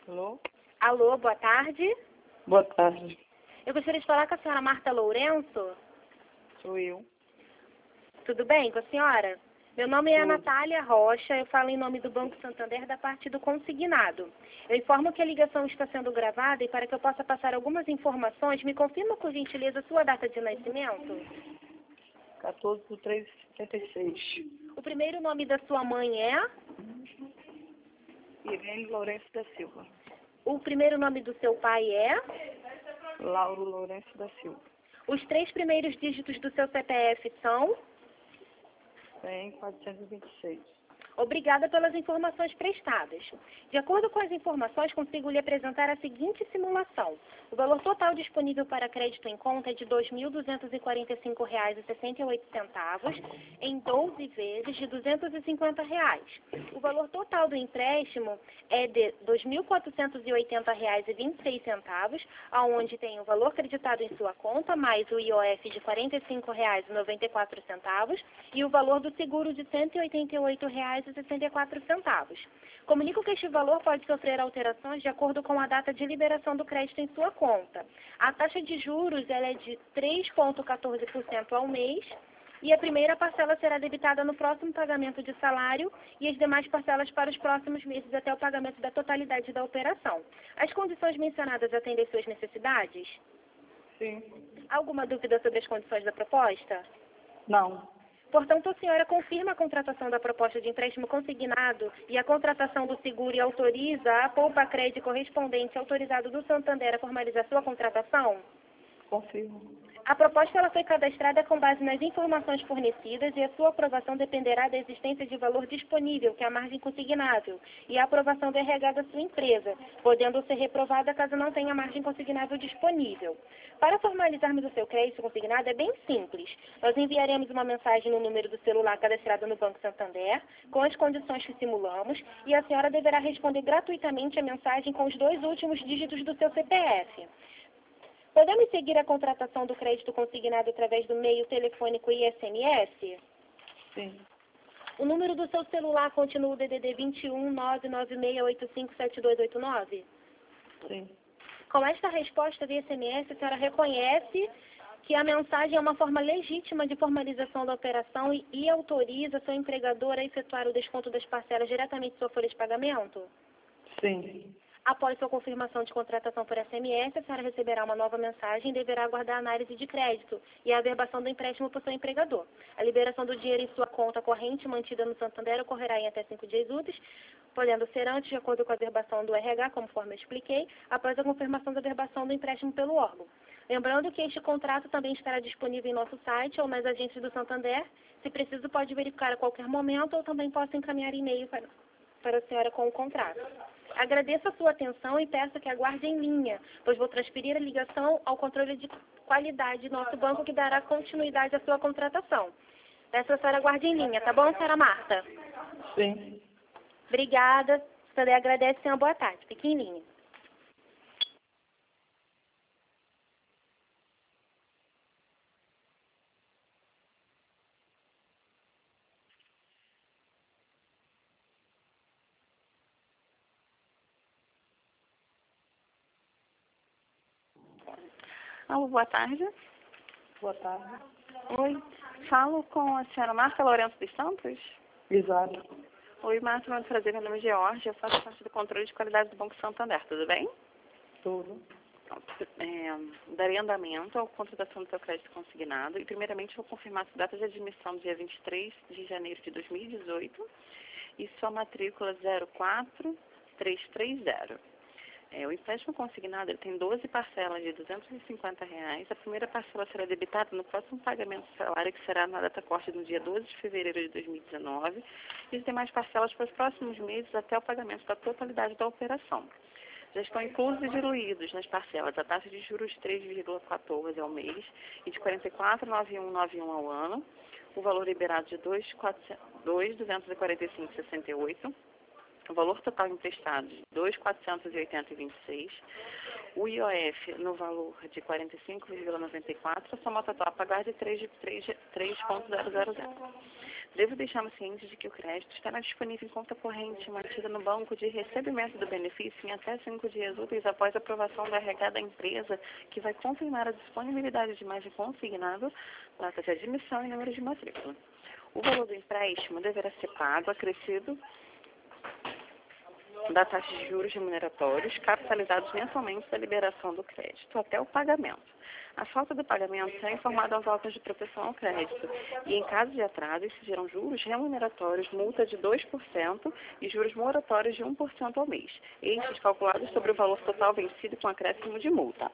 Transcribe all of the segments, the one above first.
Alô? Alô, boa tarde. Boa tarde. Eu gostaria de falar com a senhora Marta Lourenço. Sou eu. Tudo bem com a senhora? Meu nome é Tudo. Natália Rocha, eu falo em nome do Banco Santander da parte do consignado. Eu informo que a ligação está sendo gravada e para que eu possa passar algumas informações, me confirma por gentileza a sua data de nascimento? 14/3/76. O primeiro nome da sua mãe é? Irene Lourenço da Silva. O primeiro nome do seu pai é? Lauro Lourenço da Silva. Os 3 primeiros dígitos do seu CPF são? 100.426. Obrigada pelas informações prestadas. De acordo com as informações, consigo lhe apresentar a seguinte simulação. O valor total disponível para crédito em conta é de R$ 2.245,68 em 12 vezes de R$ 250. O valor total do empréstimo é de R$ 2.480,26, aonde tem o valor creditado em sua conta, mais o IOF de R$ 45,94 e o valor do seguro de R$ 188,64. Comunico que este valor pode sofrer alterações de acordo com a data de liberação do crédito em sua conta. A taxa de juros ela é de 3,14% ao mês e a primeira parcela será debitada no próximo pagamento de salário e as demais parcelas para os próximos meses até o pagamento da totalidade da operação. As condições mencionadas atendem suas necessidades? Sim. Alguma dúvida sobre as condições da proposta? Não. Portanto, a senhora confirma a contratação da proposta de empréstimo consignado e a contratação do seguro e autoriza a poupa-crédito correspondente autorizado do Santander a formalizar sua contratação? Confirmo. A proposta ela foi cadastrada com base nas informações fornecidas e a sua aprovação dependerá da existência de valor disponível, que é a margem consignável, e a aprovação do RH da sua empresa, podendo ser reprovada caso não tenha margem consignável disponível. Para formalizarmos o seu crédito consignado é bem simples. Nós enviaremos uma mensagem no número do celular cadastrado no Banco Santander, com as condições que simulamos, e a senhora deverá responder gratuitamente a mensagem com os 2 últimos dígitos do seu CPF. Podemos seguir a contratação do crédito consignado através do meio telefônico e SMS? Sim. O número do seu celular continua o DDD 21 99685 7289? Sim. Com esta resposta via SMS, a senhora reconhece que a mensagem é uma forma legítima de formalização da operação e autoriza seu empregador a efetuar o desconto das parcelas diretamente de sua folha de pagamento? Sim. Após sua confirmação de contratação por SMS, a senhora receberá uma nova mensagem e deverá aguardar a análise de crédito e a averbação do empréstimo por seu empregador. A liberação do dinheiro em sua conta corrente mantida no Santander ocorrerá em até 5 dias úteis, podendo ser antes, de acordo com a averbação do RH, conforme eu expliquei, após a confirmação da averbação do empréstimo pelo órgão. Lembrando que este contrato também estará disponível em nosso site ou nas agências do Santander. Se preciso, pode verificar a qualquer momento ou também posso encaminhar e-mail para a senhora com o contrato. Agradeço a sua atenção e peço que aguarde em linha, pois vou transferir a ligação ao controle de qualidade do nosso banco, que dará continuidade à sua contratação. Peço que a senhora aguarde em linha, tá bom, senhora Marta? Sim. Obrigada. Se puder, agradece e uma boa tarde. Fique em linha. Alô, boa tarde. Boa tarde. Oi, falo com a senhora Marta Lourenço dos Santos? Exato. Oi, Marta, muito prazer, meu nome é Georgia, eu faço parte do controle de qualidade do Banco Santander, tudo bem? Tudo. Darei andamento à contratação do seu crédito consignado e, primeiramente, vou confirmar sua data de admissão do dia 23 de janeiro de 2018 e sua matrícula 04330. O empréstimo consignado ele tem 12 parcelas de R$ 250. A primeira parcela será debitada no próximo pagamento do salário, que será na data corte no dia 12 de fevereiro de 2019, e as demais parcelas para os próximos meses até o pagamento da totalidade da operação. Já estão inclusos e diluídos nas parcelas a taxa de juros de 3,14 ao mês e de 44,9191 ao ano, o valor liberado de 2.245,68, o valor total emprestado de 2.480,26, o IOF no valor de 45,94, a soma total a pagar de 3,000. Devo deixar-me ciente de que o crédito estará disponível em conta corrente mantida no banco de recebimento do benefício em até 5 dias úteis após a aprovação da RH da empresa, que vai confirmar a disponibilidade de imagem consignada, data de admissão e número de matrícula. O valor do empréstimo deverá ser pago acrescido da taxa de juros remuneratórios capitalizados mensalmente da liberação do crédito até o pagamento. A falta do pagamento será informada aos autos de proteção ao crédito e, em caso de atraso, exigirão juros remuneratórios, multa de 2% e juros moratórios de 1% ao mês, estes calculados sobre o valor total vencido com acréscimo de multa.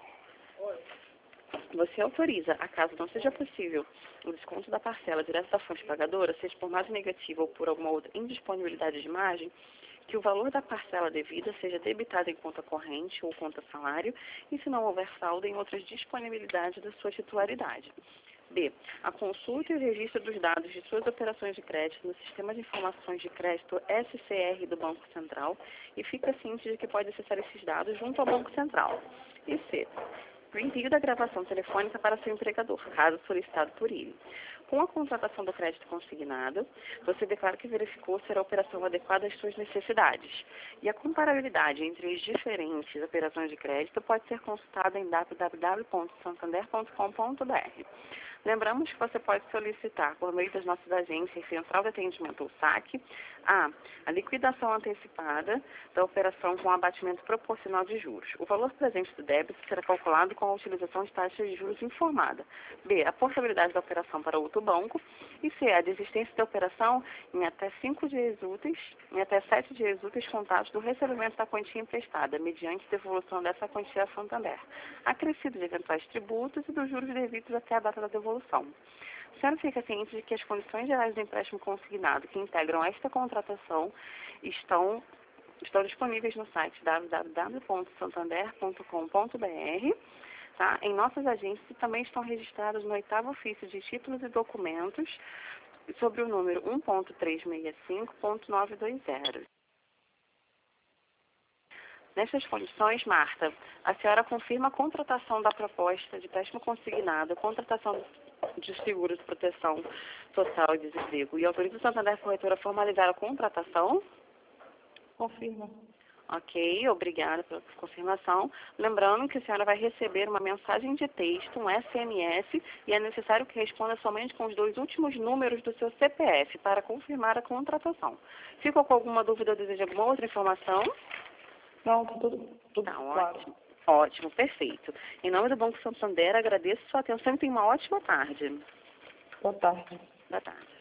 Você autoriza, a caso não seja possível, o desconto da parcela direto da fonte pagadora, seja por margem negativa ou por alguma outra indisponibilidade de margem, que o valor da parcela devida seja debitado em conta corrente ou conta salário e, se não houver saldo, em outras disponibilidades da sua titularidade. B. A consulta e o registro dos dados de suas operações de crédito no Sistema de Informações de Crédito SCR do Banco Central e fica ciente de que pode acessar esses dados junto ao Banco Central. E C. O envio da gravação telefônica para seu empregador, caso solicitado por ele. Com a contratação do crédito consignado, você declara que verificou ser a operação adequada às suas necessidades. E a comparabilidade entre as diferentes operações de crédito pode ser consultada em www.santander.com.br. Lembramos que você pode solicitar, por meio das nossas agências Central de Atendimento ou SAC, a liquidação antecipada da operação com abatimento proporcional de juros. O valor presente do débito será calculado com a utilização de taxa de juros informada. B. A portabilidade da operação para outro banco. E C. A desistência da operação em até 7 dias úteis contados do recebimento da quantia emprestada, mediante devolução dessa quantia a Santander, acrescido de eventuais tributos e dos juros devidos até a data da devolução. A senhora fica ciente de que as condições gerais do empréstimo consignado que integram esta contratação estão disponíveis no site www.santander.com.br. Tá? Em nossas agências também estão registradas no 8º ofício de títulos e documentos sobre o número 1.365.920. Nestas condições, Marta, a senhora confirma a contratação da proposta de empréstimo consignado, a contratação de seguros de proteção total e desemprego e autoriza o Santander Corretora a formalizar a contratação? Confirma. Ok, obrigada pela confirmação. Lembrando que a senhora vai receber uma mensagem de texto, um SMS, e é necessário que responda somente com os 2 últimos números do seu CPF para confirmar a contratação. Ficou com alguma dúvida ou deseja alguma outra informação? Não, tá tudo Tá, claro. ótimo. Ótimo, perfeito. Em nome do Banco Santander, agradeço sua atenção e tenha uma ótima tarde. Boa tarde. Boa tarde.